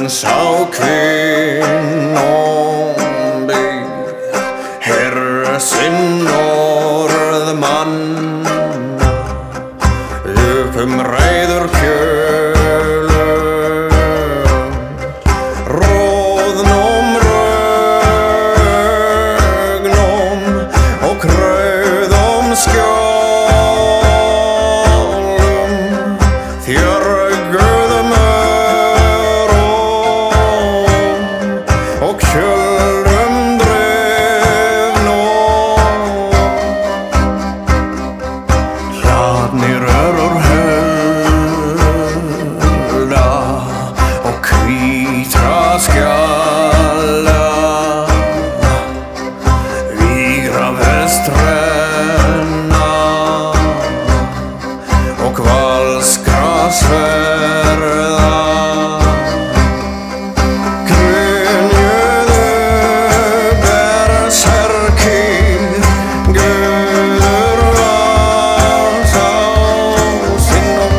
sá kvinnom byr, herrsinn norðmanna, reiður kjölum, róðnum rögnum og krauðum skjólum, þjörguðum örum og kjölum drifnum, hlaðnir örur skjala, vígra vestrenna og valskra sverða, grynjuðu berserkir, guður vals á sinnum,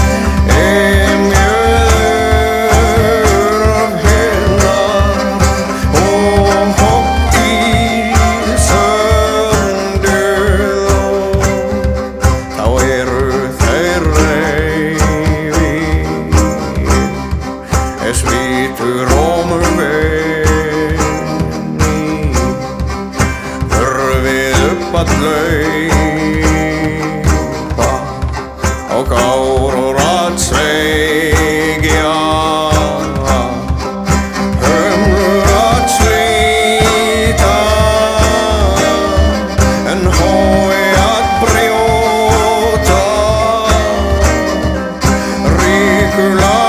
svítur rómur venni, hörfið upp að hlaupa og gárur að sveigja, hömlur að slíta en hói að brjóta, ríkulega